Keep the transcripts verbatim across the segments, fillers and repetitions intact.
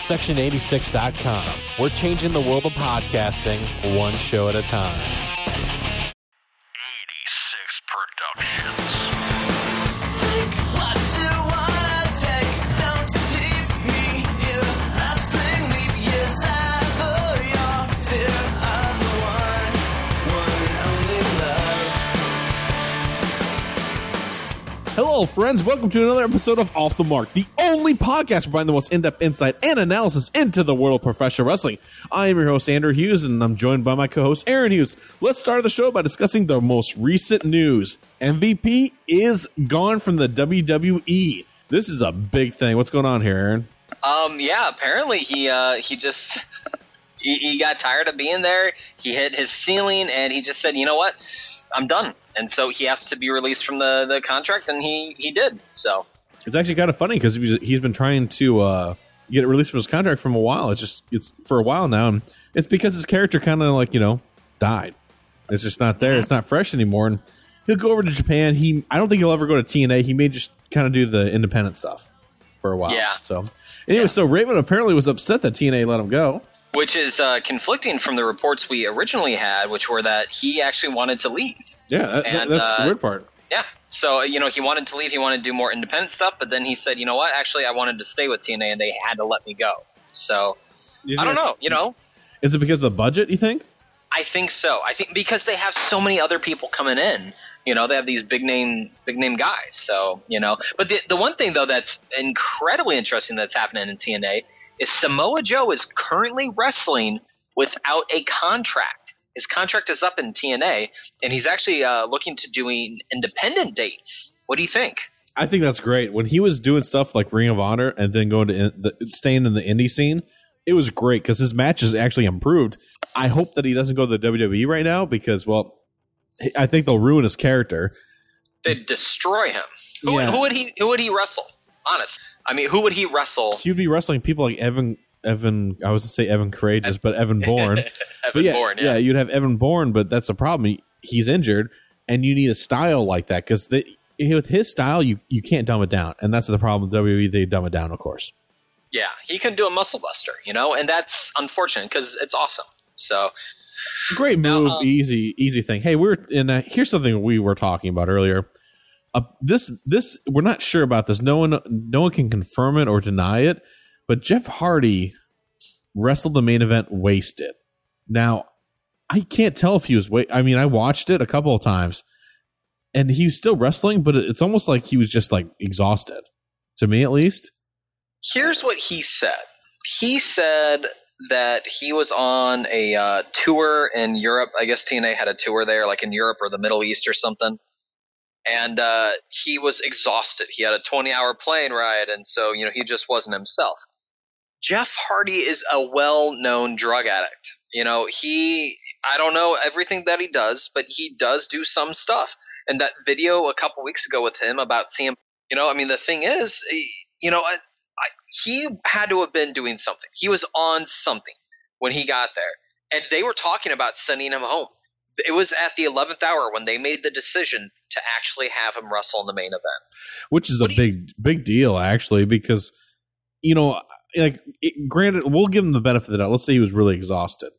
section eighty-six dot com. We're changing the world of podcasting one show at a time. eighty-six Productions. Take what you wanna take. Don't leave me here. Lasting leap years ever. Your fear of the one, one and only love. Hello, friends. Welcome to another episode of Off the Mark, the only podcast providing the most in-depth insight and analysis into the world of professional wrestling. I am your host, Andrew Hughes, and I'm joined by my co-host, Aaron Hughes. Let's start the show by discussing the most recent news. M V P is gone from the W W E. This is a big thing. What's going on here, Aaron? Um, yeah, apparently he uh, he just he, he got tired of being there. He hit his ceiling, and he just said, "You know what? I'm done." And so he has to be released from the, the contract, and he, he did. So It's actually kind of funny because he's been trying to uh, get it released from his contract from a while. It's just it's for a while now, and it's because his character kind of like you know died. It's just not there. It's not fresh anymore, and he'll go over to Japan. He I don't think he'll ever go to T N A. He may just kind of do the independent stuff for a while. Yeah. So anyway, Yeah. so Raven apparently was upset that T N A let him go. which is uh, conflicting from the reports we originally had, which were that he actually wanted to leave. Yeah, that, And, that's uh, the weird part. Yeah. So, you know, he wanted to leave. He wanted to do more independent stuff. But then he said, you know what? Actually, I wanted to stay with T N A, and they had to let me go. So, You I think don't it's- know. You know, Is it because of the budget, you think? I think so. I think because they have so many other people coming in. You know, they have these big name, big name guys. So, you know, but the the one thing though that's incredibly interesting that's happening in T N A is Samoa Joe is currently wrestling without a contract. His contract is up in T N A, and he's actually uh, looking to doing independent dates. What do you think? I think that's great. When he was doing stuff like Ring of Honor and then going to in, the, staying in the indie scene, it was great because his matches actually improved. I hope that he doesn't go to the W W E right now because, well, I think they'll ruin his character. They'd destroy him. Who, Yeah. would, who would he? Who would he wrestle? Honest. I mean, who would he wrestle? He would be wrestling people like Evan, Evan. I was to say Evan Courageous, but Evan Bourne. Evan But yeah, Bourne. Yeah. you'd have Evan Bourne, but that's the problem. He, he's injured, and you need a style like that because with his style, you, you can't dumb it down, and that's the problem with W W E. They dumb it down, of course. Yeah, he can do a muscle buster, you know, and that's unfortunate because it's awesome. So, Great Now, move, um, easy, easy thing. Hey, we're in. Uh, here's something we were talking about earlier. Uh, this, this, we're not sure about this. No one, no one can confirm it or deny it. But Jeff Hardy wrestled the main event wasted. Now, I can't tell if he was. Wa- I mean, I watched it a couple of times, and he was still wrestling, but it's almost like he was just like exhausted. To me, at least. here's what he said. He said that he was on a uh, tour in Europe. I guess T N A had a tour there, like in Europe or the Middle East or something. And uh, he was exhausted. He had a twenty-hour plane ride, and so, you know, he just wasn't himself. Jeff Hardy is a well-known drug addict. You know, he, I don't know everything that he does, but he does do some stuff. And that video a couple weeks ago with him about C M, you know, I mean, the thing is, you know, I, I, he had to have been doing something. He was on something when he got there. And they were talking about sending him home. It was at the eleventh hour when they made the decision to actually have him wrestle in the main event. Which is What a do you- big big deal actually because you know like it, granted we'll give him the benefit of the doubt. Let's say he was really exhausted,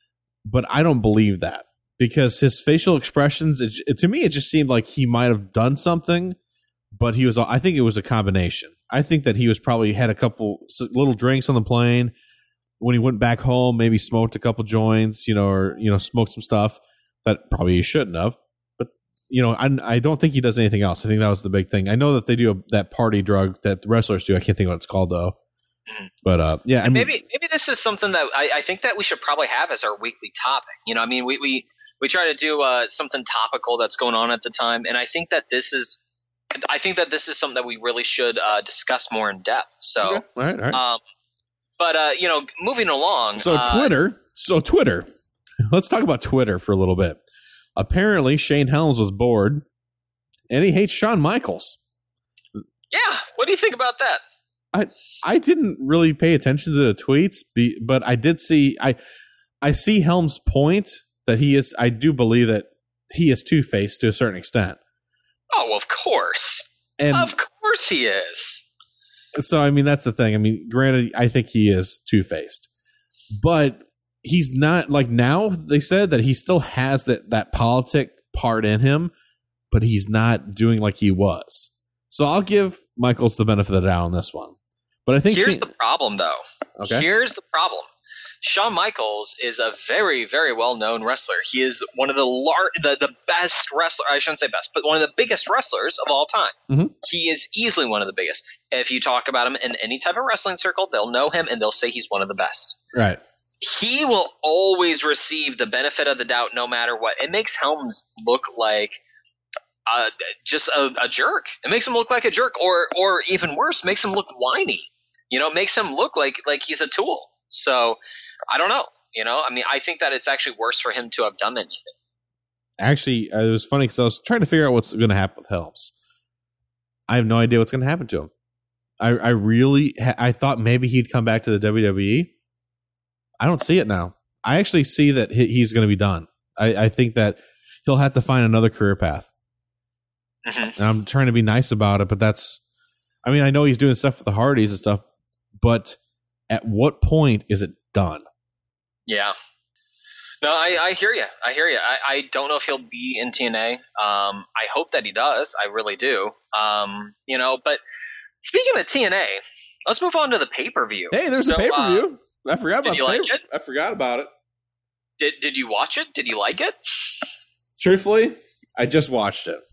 but I don't believe that because his facial expressions it, it, to me it just seemed like he might have done something, but he was I think it was a combination. I think that he was probably had a couple s- little drinks on the plane when he went back home, maybe smoked a couple joints, you know, or you know smoked some stuff that probably he shouldn't have. You know, I, I don't think he does anything else. I think that was the big thing. I know that they do a, that party drug that the wrestlers do. I can't think of what it's called though. Mhm. But uh, yeah, I And mean, maybe maybe this is something that I, I think that we should probably have as our weekly topic. You know, I mean, we we, we try to do uh, something topical that's going on at the time, and I think that this is I think that this is something that we really should uh, discuss more in depth. So, okay. all right, all right. um, but uh, you know, moving along. so uh, Twitter, so Twitter. Let's talk about Twitter for a little bit. Apparently, Shane Helms was bored, and he hates Shawn Michaels. Yeah, what do you think about that? I I didn't really pay attention to the tweets, be, but I did see I I see Helms' point that he is. I do believe that he is two-faced to a certain extent. Oh, of course, And of course he is. So, I mean, that's the thing. I mean, granted, I think he is two-faced. But he's not, like, now they said that he still has that, that politic part in him, but he's not doing like he was. So I'll give Michaels the benefit of the doubt on this one. But I think Here's she, the problem, though. Okay. Here's the problem. Shawn Michaels is a very, very well-known wrestler. He is one of the lar- the, the best wrestler. I shouldn't say best, but one of the biggest wrestlers of all time. Mhm. He is easily one of the biggest. If you talk about him in any type of wrestling circle, they'll know him and they'll say he's one of the best. right. He will always receive the benefit of the doubt no matter what. It makes Helms look like uh, just a, a jerk. It makes him look like a jerk, or or even worse, makes him look whiny. You know, it makes him look like like he's a tool. So I don't know. You know, I mean, I think that it's actually worse for him to have done anything. Actually, uh, it was funny because I was trying to figure out what's going to happen with Helms. I have no idea what's going to happen to him. I, I really, ha- I thought maybe he'd come back to the W W E. I don't see it now. I actually see that he, he's going to be done. I, I think that he'll have to find another career path. Mm-hmm. And I'm trying to be nice about it, but that's, I mean, I know he's doing stuff with the Hardys and stuff, but at what point is it done? Yeah. No, I, I hear you. I hear you. I, I don't know if he'll be in T N A. Um, I hope that he does. I really do. Um, you know, but speaking of T N A, let's move on to the pay-per-view. Hey, there's So, a pay-per-view. Uh, I forgot did about you the like pay- it? I forgot about it. Did Did you watch it? Did you like it? Truthfully, I just watched it.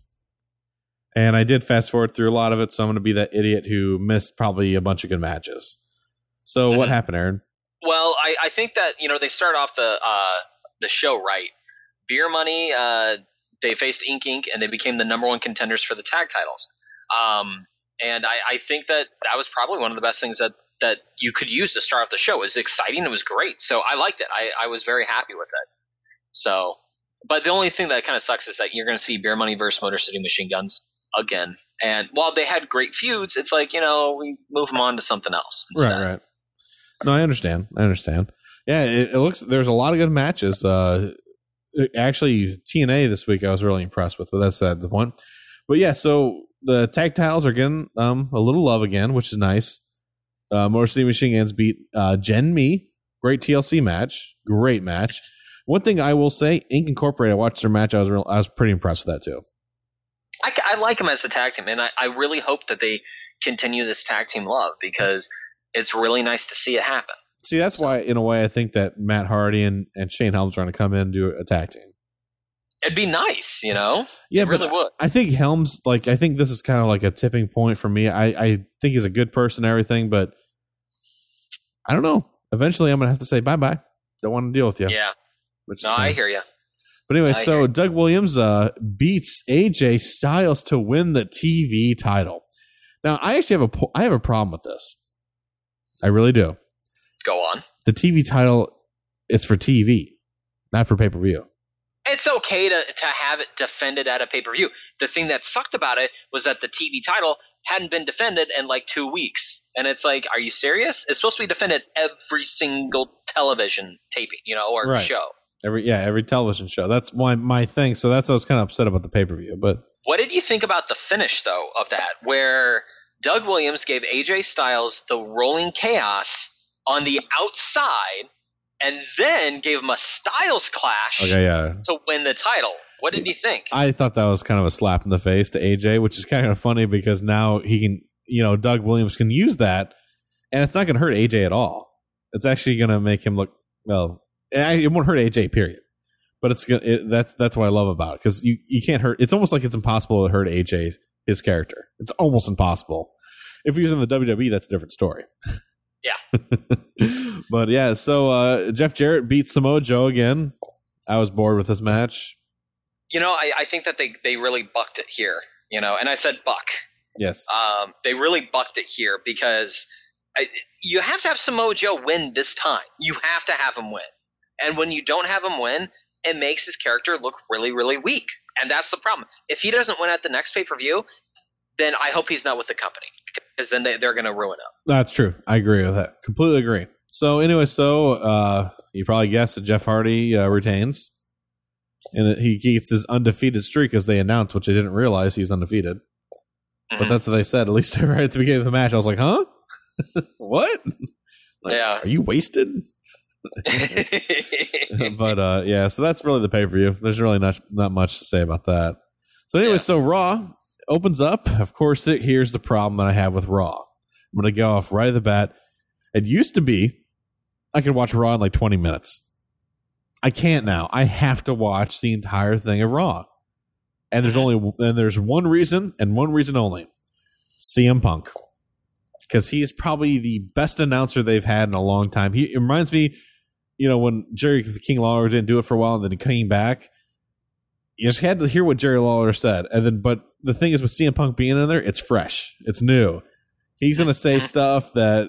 And I did fast forward through a lot of it, so I'm going to be that idiot who missed probably a bunch of good matches. So what Mhm. happened, Aaron? Well, I, I think that, you know, they start off the uh, the show right. Beer Money, uh, they faced Ink Inc. and they became the number one contenders for the tag titles. Um, and I, I think that that was probably one of the best things that, that you could use to start off the show. It was exciting. It was great. So I liked it. I, I was very happy with it. So, but the only thing that kind of sucks is that you're going to see Beer Money versus Motor City Machine Guns again. And while they had great feuds, it's like, you know, we move them on to something else instead. Right, right. No, I understand. I understand. Yeah, it, it looks, there's a lot of good matches. Uh, actually, T N A this week I was really impressed with, but that's uh, the point. But yeah, so the tag titles are getting um, a little love again, which is nice. Uh, Motor City Machine Guns beat uh, Gen Me. Great T L C match. Great match. One thing I will say, Inc Incorporated, I watched their match. I was real, I was pretty impressed with that too. I, I like them as a tag team, and I, I really hope that they continue this tag team love because it's really nice to see it happen. See, that's why, in a way, I think that Matt Hardy and, and Shane Helms are going to come in and do a tag team. It'd be nice, you know? Yeah, it but really would. I think Helms, like, I think this is kind of like a tipping point for me. I, I think he's a good person and everything, but I don't know. Eventually, I'm going to have to say bye-bye. Don't want to deal with you. Yeah. Which is No, fine. I hear you. But anyway, I hear so you. Doug Williams uh, beats A J Styles to win the T V title. Now, I actually have a po- I have a problem with this. I really do. Go on. The T V title is for T V, not for pay-per-view. It's okay to, to have it defended at a pay-per-view. The thing that sucked about it was that the T V title hadn't been defended in like two weeks. And it's like, are you serious? It's supposed to be defended every single television taping, you know, or Right. show. Every yeah, every television show. That's my my thing. So that's why I was kind of upset about the pay-per-view. But What did you think about the finish, though, of that, where Doug Williams gave A J Styles the rolling chaos on the outside and then gave him a Styles clash okay, yeah. to win the title? What did you think? I thought that was kind of a slap in the face to A J, which is kind of funny because now he can, you know, Doug Williams can use that, and it's not going to hurt A J at all. It's actually going to make him look well. It won't hurt A J, period. But it's gonna. It, that's that's what I love about it because you you can't hurt. It's almost like it's impossible to hurt A J, his character. It's almost impossible. If he was in the W W E, that's a different story. Yeah. But yeah, so uh, Jeff Jarrett beat Samoa Joe again. I was bored with this match. You know, I, I think that they, they really bucked it here, you know, and I said buck. Yes. Um, they really bucked it here because I, you have to have Samoa Joe win this time. You have to have him win. And when you don't have him win, it makes his character look really, really weak. And that's the problem. If he doesn't win at the next pay-per-view, then I hope he's not with the company because then they, they're going to ruin him. That's true. I agree with that. Completely agree. So anyway, so uh, you probably guessed that Jeff Hardy uh, retains. And that he gets his undefeated streak as they announced, which I didn't realize he's undefeated. Mhm. But that's what they said, at least right at the beginning of the match. I was like, huh? What? Like, Yeah. Are you wasted? But uh, yeah, so that's really the pay per view. There's really not not much to say about that. So anyway, Yeah. so Raw opens up. Of course, it, here's the problem that I have with Raw. I'm going to go off right at the bat. It used to be I could watch Raw in like twenty minutes. I can't now. I have to watch the entire thing of Raw, and there's only and there's one reason and one reason only: C M Punk, because he is probably the best announcer they've had in a long time. He it reminds me. You know, when Jerry the King Lawler didn't do it for a while and then he came back, you just had to hear what Jerry Lawler said. And then, but the thing is with C M Punk being in there, it's fresh. It's new. He's going to say stuff that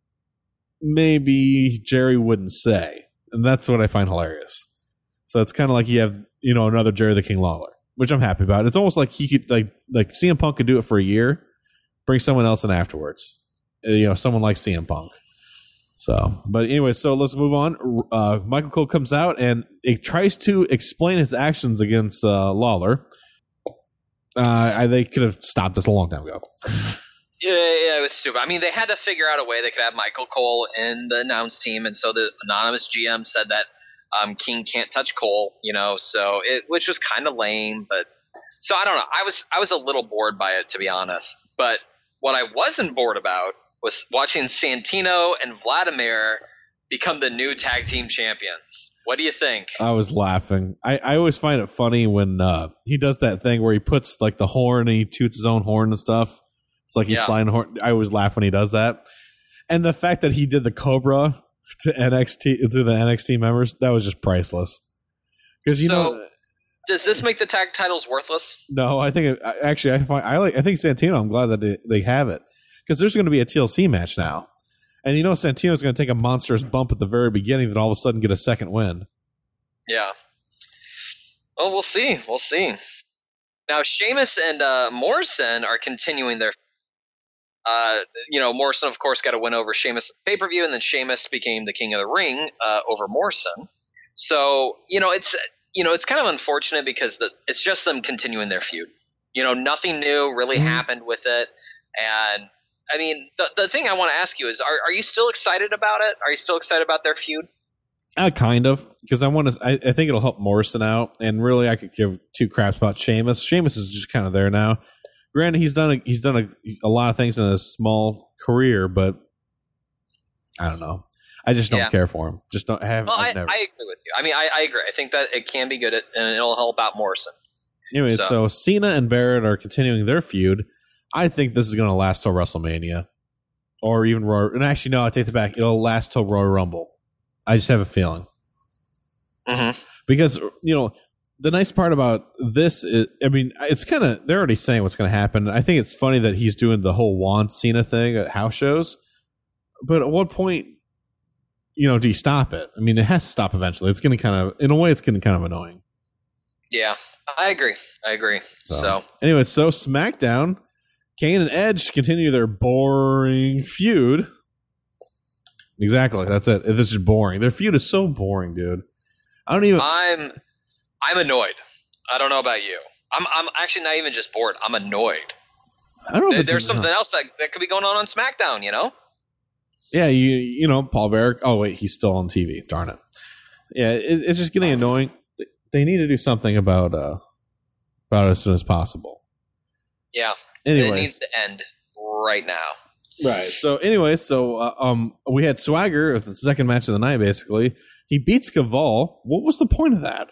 maybe Jerry wouldn't say. And that's what I find hilarious. So it's kind of like you have, you know, another Jerry the King Lawler, which I'm happy about. It's almost like he could, like, like C M Punk could do it for a year, bring someone else in afterwards. Uh, You know, someone like C M Punk. So, but anyway, so let's move on. Uh, Michael Cole comes out and it tries to explain his actions against uh, Lawler. Uh, I, they could have stopped this a long time ago. Yeah, yeah, it was stupid. I mean, they had to figure out a way they could have Michael Cole in the announce team, and so the anonymous G M said that um, King can't touch Cole, you know, so it, which was kind of lame. But so I don't know. I was I was a little bored by it, to be honest. But what I wasn't bored about was watching Santino and Vladimir become the new tag team champions. What do you think? I was laughing. I, I always find it funny when uh, he does that thing where he puts like the horn and he toots his own horn and stuff. It's like he's Yeah. sliding the horn. I always laugh when he does that. And the fact that he did the Cobra to N X T to the N X T members, that was just priceless. Because you So- know, Does this make the tag titles worthless? no, I think it, I- actually I find I like I think Santino. I'm glad that they, they have it because there's going to be a T L C match now, and you know Santino's going to take a monstrous bump at the very beginning, then all of a sudden get a second win. Yeah. Well, we'll see. We'll see. Now, Sheamus and uh, Morrison are continuing their. Uh, you know, Morrison, of course, got a win over Sheamus at pay per view, and then Sheamus became the king of the ring uh, over Morrison. So, you know, it's you know, it's kind of unfortunate because the, it's just them continuing their feud. You know, nothing new really Mhm. happened with it, and I mean, the the thing I want to ask you is, are are you still excited about it? Are you still excited about their feud? Uh, kind of, because I want to. I, I think it'll help Morrison out, and really, I could give two craps about Sheamus. Sheamus is just kind of there now. Granted, he's done a, he's done a, a lot of things in a small career, but I don't know. I just don't Yeah. care for him. Just don't have. Well, I, I've never. I agree with you. I mean, I, I agree. I think that it can be good, at, and it'll help out Morrison. Anyway, so. so- Cena and Barrett are continuing their feud. I think this is going to last till WrestleMania, or even Royal. And actually, no, I take it back. It'll last till Royal Rumble. I just have a feeling. Mm-hmm. Because, you know, the nice part about this is, I mean, it's kind of, they're already saying what's going to happen. I think it's funny that he's doing the whole Juan Cena thing at house shows. But at what point, you know, do you stop it? I mean, it has to stop eventually. It's going to kind of, in a way, it's getting kind of annoying. Yeah, I agree. I agree. So, So, anyway, so SmackDown, Kane and Edge continue their boring feud. Exactly. That's it. This is boring. Their feud is so boring, dude. I don't even. I'm I'm annoyed. I don't know about you. I'm I'm actually not even just bored. I'm annoyed. I don't know. There- If There's it's, something else that, that could be going on on SmackDown, you know? Yeah, you you know Paul Bearer. Oh wait, he's still on T V. Darn it. Yeah, it, it's just getting annoying. They need to do something about uh about it as soon as possible. Yeah. It needs Anyways, to end right now. right. So anyway, so uh, um, we had Swagger with the second match of the night. Basically, he beats Caval. What was the point of that?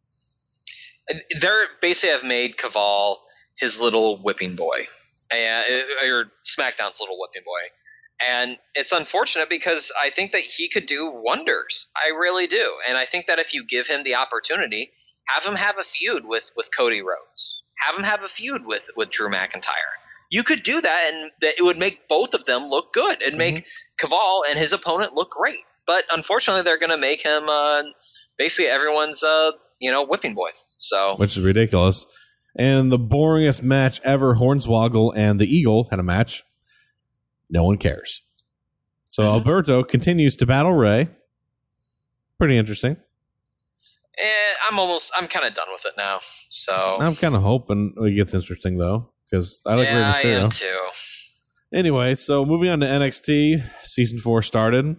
And They're basically have made Caval his little whipping boy, and or SmackDown's little whipping boy. And it's unfortunate because I think that he could do wonders. I really do. And I think that if you give him the opportunity, have him have a feud with, with Cody Rhodes. Have him have a feud with, with Drew McIntyre. You could do that, and that it would make both of them look good. It'd make Caval and his opponent look great. But unfortunately, they're going to make him uh, basically everyone's uh, you know whipping boy. So Which is ridiculous. And the boringest match ever, Hornswoggle and the Eagle had a match. No one cares. So Mhm. Alberto continues to battle Ray. Pretty interesting. eh, I'm almost I'm kind of done with it now. So I'm kind of hoping it gets interesting, though, because I like yeah, I Rey am Mysterio. too. Anyway, so moving on to N X T, season four started.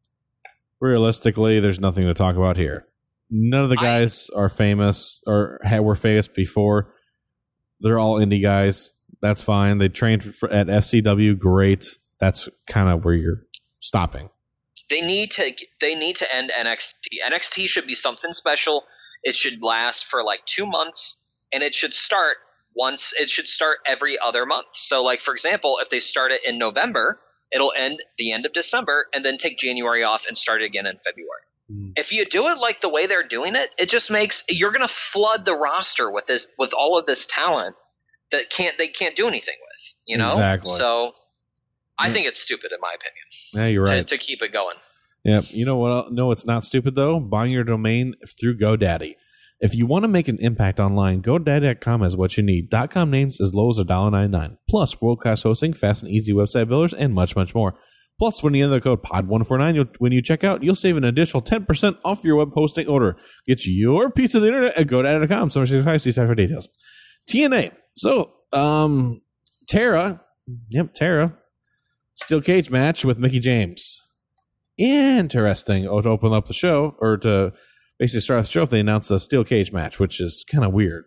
Realistically, there's nothing to talk about here. None of the guys I, are famous or were famous before. They're all indie guys. That's fine. They trained for, at F C W. Great. That's kind of where you're stopping. They need to. They need to end N X T. N X T should be something special. It should last for like two months, and it should start once. It should start every other month. So, like for example, if they start it in November, it'll end the end of December, and then take January off and start it again in February. Mm. If you do it like the way they're doing it, it just makes you're going to flood the roster with this with all of this talent that can't they can't do anything with. You know, exactly. So I think it's stupid, in my opinion. Yeah, you're right. To, to keep it going. Yeah, you know what? No, it's not stupid though. Buying your domain through GoDaddy. If you want to make an impact online, GoDaddy dot com is what you need. .com names as low as one dollar ninety-nine. Plus, world-class hosting, fast and easy website builders, and much, much more. Plus, when you enter the code P O D one forty-nine, you'll, when you check out, you'll save an additional ten percent off your web hosting order. Get your piece of the internet at GoDaddy dot com. So much see site for details. T N A. So, um, Tara. Yep, Tara. Steel cage match with Mickie James. Interesting. Oh, to open up the show, or to basically start the show, if they announced a steel cage match, which is kind of weird.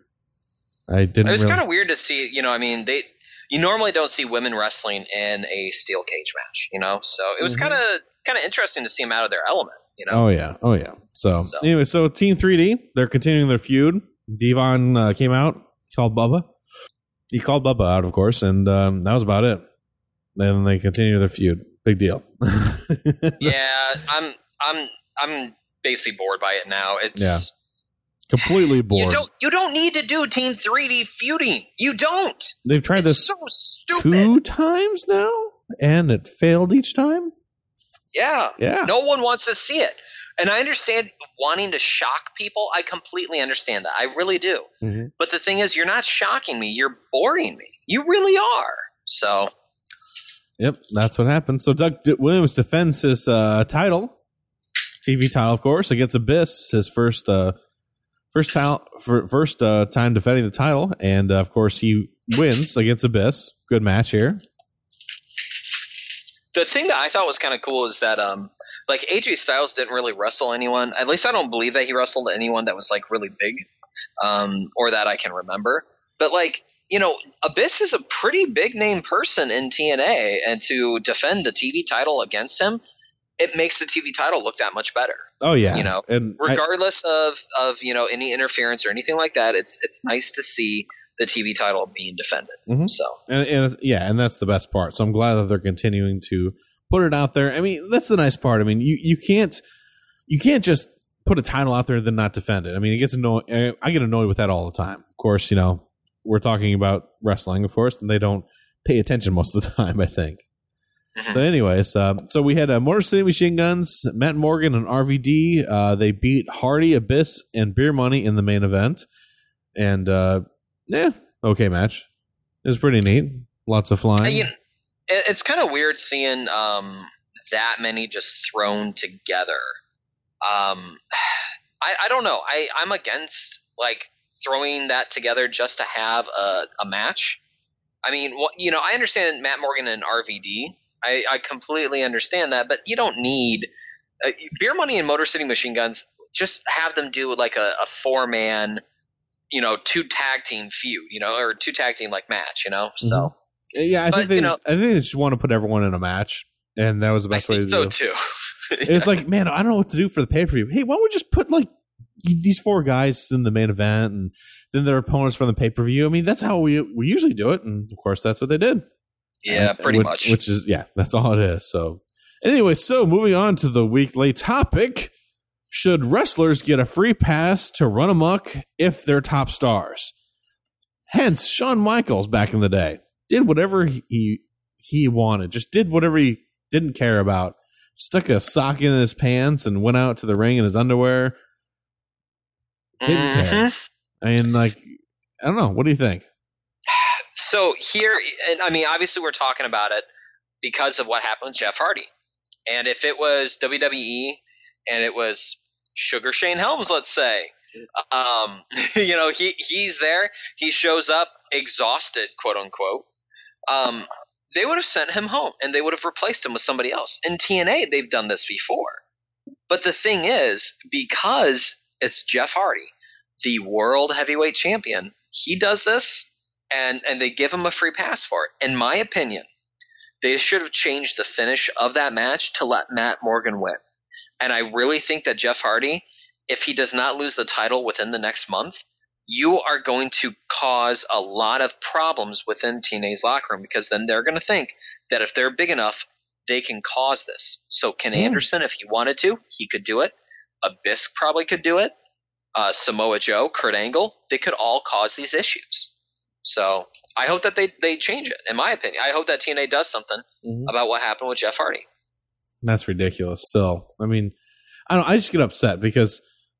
I didn't. It was really... kind of weird to see. You know, I mean, they you normally don't see women wrestling in a steel cage match. You know, so it was kind of kind of interesting to see them out of their element. You know. Oh yeah. Oh yeah. So, so. anyway, so Team three D, they're continuing their feud. Devon uh, came out, called Bubba. He called Bubba out, of course, and um, that was about it. Then they continue their feud. Big deal. yeah, I'm I'm I'm basically bored by it now. It's yeah, completely bored. You don't you don't need to do Team three D feuding. You don't. They've tried it's this so stupid. two times now, and it failed each time. Yeah, yeah. No one wants to see it, and I understand wanting to shock people. I completely understand that. I really do. Mm-hmm. But the thing is, you're not shocking me. You're boring me. You really are. So. Yep, that's what happened. So Doug D- Williams defends his uh, title, T V title, of course, against Abyss. His first, uh, first time, first uh, time defending the title, and uh, of course he wins against Abyss. Good match here. The thing that I thought was kind of cool is that, um, like A J Styles didn't really wrestle anyone. At least I don't believe that he wrestled anyone that was like really big, um, or that I can remember. But like. You know, Abyss is a pretty big name person in T N A, and to defend the T V title against him, it makes the T V title look that much better. Oh yeah, you know, and regardless I, of of you know any interference or anything like that, it's it's nice to see the T V title being defended. Mm-hmm. So and, and yeah, and that's the best part. So I'm glad that they're continuing to put it out there. I mean, that's the nice part. I mean, you you can't you can't just put a title out there and then not defend it. I mean, it gets annoying. I get annoyed with that all the time. Of course, you know. We're talking about wrestling, of course, and they don't pay attention most of the time, I think. So anyways, uh, so we had uh, Motor City Machine Guns, Matt Morgan, and R V D. Uh, they beat Hardy, Abyss, and Beer Money in the main event. And, uh, yeah, okay match. It was pretty neat. Lots of flying. You know, it's kind of weird seeing um, that many just thrown together. Um, I, I don't know. I, I'm against, like, throwing that together just to have a, a match. I mean, what, you know, I understand Matt Morgan and R V D. I, I completely understand that, but you don't need uh, Beer Money and Motor City Machine Guns. Just have them do like a, a four man, you know, two tag team feud, you know, or two tag team like match, you know. So mm-hmm. yeah, I but, think they, you know, I think they just want to put everyone in a match, and that was the best I way think to so do it. too. Yeah. It's like, man, I don't know what to do for the pay per view. Hey, why don't we just put like these four guys in the main event and then their opponents from the pay-per-view? I mean, that's how we we usually do it, and of course that's what they did. Yeah, uh, pretty which, much. Which is, yeah, that's all it is. So anyway, so moving on to the weekly topic. Should wrestlers get a free pass to run amok if they're top stars? Hence, Shawn Michaels back in the day did whatever he he wanted, just did whatever he didn't care about. Stuck a sock in his pants and went out to the ring in his underwear. Didn't mm-hmm. care. I mean, like, I don't know. What do you think? So here, and I mean, obviously we're talking about it because of what happened with Jeff Hardy. And if it was W W E and it was Sugar Shane Helms, let's say, um, you know, he he's there. He shows up exhausted, quote unquote. Um, they would have sent him home and they would have replaced him with somebody else. In T N A, they've done this before. But the thing is, because it's Jeff Hardy, the world heavyweight champion, he does this and, and they give him a free pass for it. In my opinion, they should have changed the finish of that match to let Matt Morgan win. And I really think that Jeff Hardy, if he does not lose the title within the next month, you are going to cause a lot of problems within T N A's locker room, because then they're going to think that if they're big enough, they can cause this. So Ken Yeah. Anderson, if he wanted to, he could do it. Abyss probably could do it. Uh, Samoa Joe, Kurt Angle, they could all cause these issues. So I hope that they, they change it, in my opinion. I hope that T N A does something Mhm. about what happened with Jeff Hardy. That's ridiculous. Still, I mean, I don't. I just get upset because,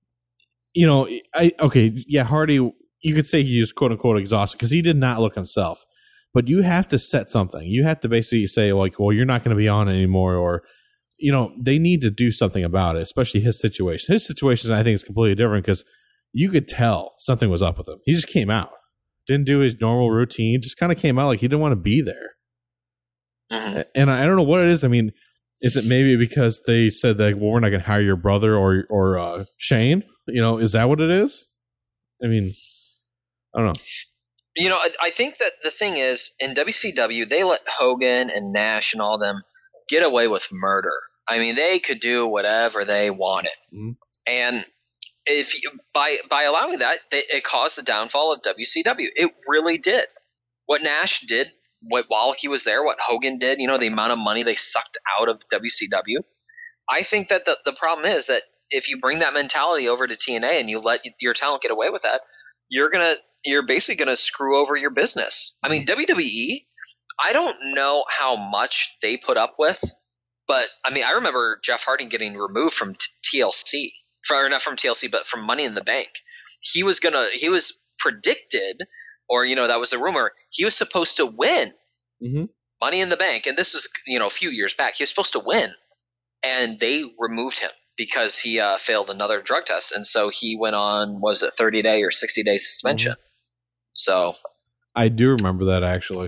you know, I okay, yeah, Hardy. You could say he was quote unquote exhausted because he did not look himself. But you have to set something. You have to basically say like, well, you're not going to be on anymore, or you know, they need to do something about it. Especially his situation. His situation, I think, is completely different because you could tell something was up with him. He just came out, didn't do his normal routine, just kind of came out like he didn't want to be there. Mm-hmm. And I don't know what it is. I mean, is it maybe because they said that, well, we're not going to hire your brother or or uh, Shane? You know, is that what it is? I mean, I don't know. You know, I, I think that the thing is, in W C W, they let Hogan and Nash and all them get away with murder. I mean, they could do whatever they wanted. Mhm. And if you, by by allowing that, they, it caused the downfall of W C W. It really did. What Nash did what, while he was there, what Hogan did, you know, the amount of money they sucked out of W C W. I think that the, the problem is that if you bring that mentality over to T N A and you let your talent get away with that, you're gonna you're basically gonna screw over your business. I mean, W W E, I don't know how much they put up with, but I mean, I remember Jeff Hardy getting removed from T L C, or not from T L C, but from Money in the Bank. He was gonna he was predicted, or you know, that was the rumor. He was supposed to win Mm-hmm. Money in the Bank, and this was you know a few years back. He was supposed to win, and they removed him because he uh, failed another drug test, and so he went on was it thirty day or sixty day suspension. So, I do remember that actually.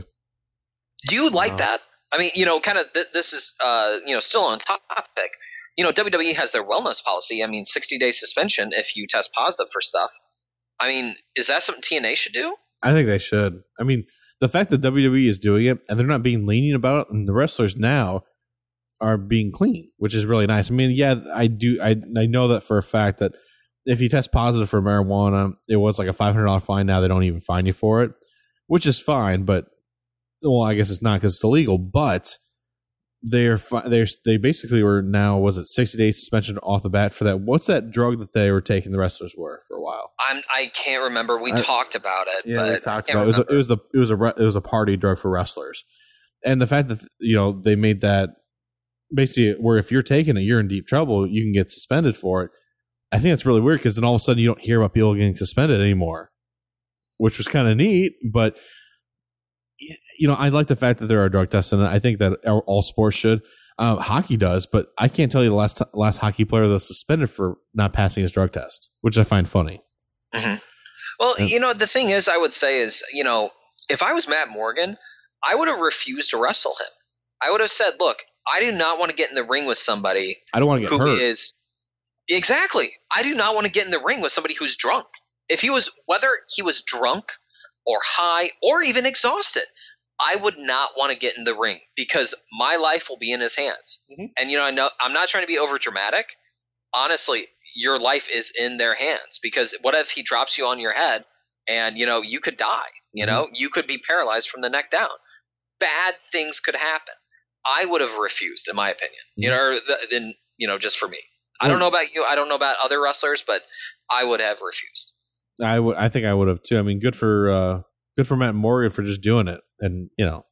do you like Wow. that? I mean, you know, kind of th- this is uh, you know still on topic. You know, W W E has their wellness policy. I mean, sixty day suspension if you test positive for stuff. I mean, is that something T N A should do? I think they should. I mean, the fact that W W E is doing it and they're not being lenient about it, and the wrestlers now are being clean, which is really nice. I mean, yeah, I do. I I know that for a fact that if you test positive for marijuana, it was like a five hundred dollars fine. Now they don't even fine you for it, which is fine. But well, I guess it's not because it's illegal. But they're fi- they're they basically were now was it sixty days suspension off the bat for that. What's that drug that they were taking? The wrestlers were for a while. I'm I can't remember. We I- talked about it. Yeah, but we talked I can't about it. It was, a, remember. it was the it was a re- it was a party drug for wrestlers, and the fact that you know they made that basically where if you're taking it, you're in deep trouble. You can get suspended for it. I think that's really weird because then all of a sudden you don't hear about people getting suspended anymore, which was kind of neat. But you know, I like the fact that there are drug tests, and I think that all sports should. Uh, hockey does, but I can't tell you the last t- last hockey player that was suspended for not passing his drug test, which I find funny. Mhm. Well, Yeah. you know, the thing is, I would say is, you know, if I was Matt Morgan, I would have refused to wrestle him. I would have said, look, I do not want to get in the ring with somebody I don't want to get who hurt. is exactly. I do not want to get in the ring with somebody who's drunk. If he was, whether he was drunk or high or even exhausted, I would not want to get in the ring because my life will be in his hands. Mhm. And you know, I know I'm not trying to be over dramatic. Honestly, your life is in their hands because what if he drops you on your head and you know you could die? You know, you could be paralyzed from the neck down. Bad things could happen. I would have refused, in my opinion. You know, or the, then you know, just for me. I don't know about you. I don't know about other wrestlers, but I would have refused. I would. I think I would have too. I mean, good for uh, good for Matt Morgan for just doing it, and you know,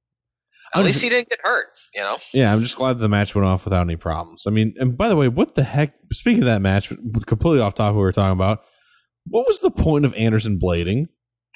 At I'm least just- he didn't get hurt. You know. yeah, I'm just glad the match went off without any problems. I mean, and by the way, what the heck? Speaking of that match, completely off topic, we were talking about. What was the point of Anderson blading?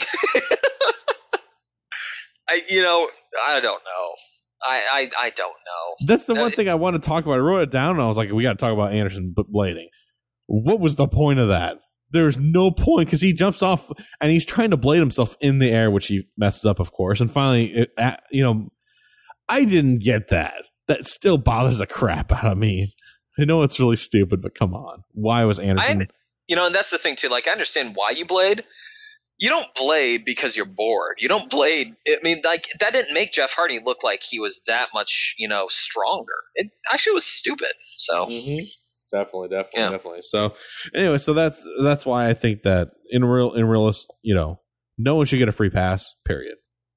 I, you know, I don't know. I, I, I don't know. That's the Uh, one thing I want to talk about. I wrote it down, and I was like, we got to talk about Anderson b- blading. What was the point of that? There's no point because he jumps off and he's trying to blade himself in the air, which he messes up, of course. And finally, it, uh, you know, I didn't get that. That still bothers the crap out of me. I know it's really stupid, but come on. Why was Anderson? I, you know, and that's the thing too. Like, I understand why you blade. You don't blade because you're bored. You don't blade. I mean, like, that didn't make Jeff Hardy look like he was that much, you know, stronger. It actually was stupid. So. Mm-hmm. Definitely, definitely, Yeah. definitely. So, anyway, so that's that's why I think that in real, in realist, you know, no one should get a free pass. Period.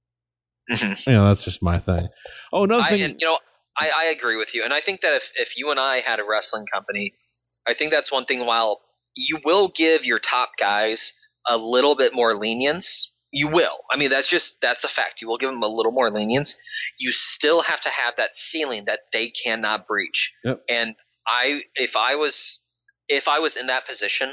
Mhm. You know, that's just my thing. Oh, another I, thing. and, you know, I, I agree with you, and I think that if, if you and I had a wrestling company, I think that's one thing. While you will give your top guys a little bit more lenience, you will. I mean, that's just that's a fact. You will give them a little more lenience. You still have to have that ceiling that they cannot breach. Yep. And I, if I was, if I was in that position,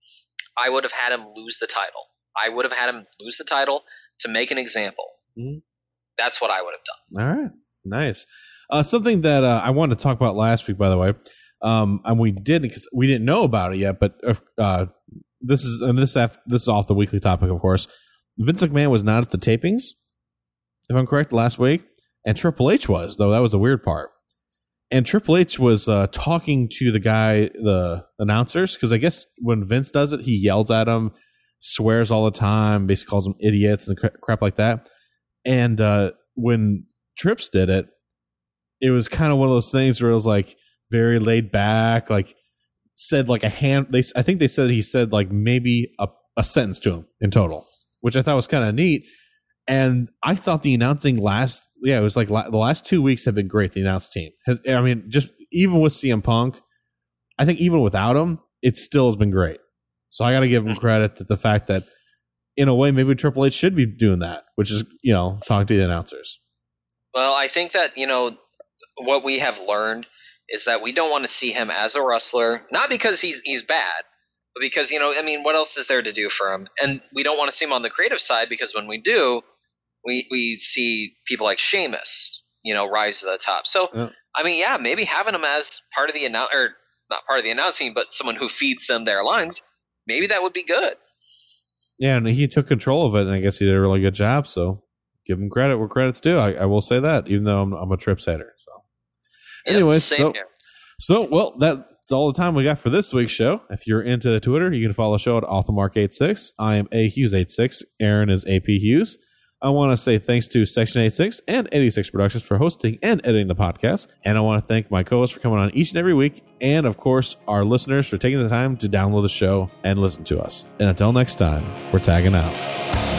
I would have had him lose the title. I would have had him lose the title to make an example. Mhm. That's what I would have done. All right, nice. Uh, something that uh, I wanted to talk about last week, by the way, um, and we didn't because we didn't know about it yet. But uh, this is and this af- this is off the weekly topic, of course. Vince McMahon was not at the tapings, if I'm correct, last week, and Triple H was, though that was the weird part. And Triple H was uh, talking to the guy, the announcers, because I guess when Vince does it, he yells at them, swears all the time, basically calls them idiots and cra- crap like that. And uh, when Trips did it, it was kind of one of those things where it was like very laid back, like said like a hand. They, I think they said he said like maybe a, a sentence to him in total, which I thought was kind of neat. And I thought the announcing last, yeah, it was like la- the last two weeks have been great. The announce team, has, I mean, just even with C M Punk, I think even without him, it still has been great. So I got to give him credit that the fact that, in a way, maybe Triple H should be doing that, which is, you know, talking to the announcers. Well, I think that, you know, what we have learned is that we don't want to see him as a wrestler, not because he's he's bad, but because, you know, I mean, what else is there to do for him? And we don't want to see him on the creative side because when we do, we we see people like Sheamus, you know, rise to the top. So, Yeah. I mean, yeah, maybe having him as part of the announce or not part of the announcing, but someone who feeds them their lines, maybe that would be good. Yeah, and he took control of it, and I guess he did a really good job. So give him credit where credit's due. I, I will say that, even though I'm, I'm a Trips hater. So, Yeah, anyways, same so here. so well that's all the time we got for this week's show. If you're into Twitter, you can follow the show at off the mark eighty-six. I am A Hughes eighty-six. Aaron is A P Hughes. I want to say thanks to Section eighty-six and eighty-six Productions for hosting and editing the podcast. And I want to thank my co-hosts for coming on each and every week. And, of course, our listeners for taking the time to download the show and listen to us. And until next time, we're tagging out.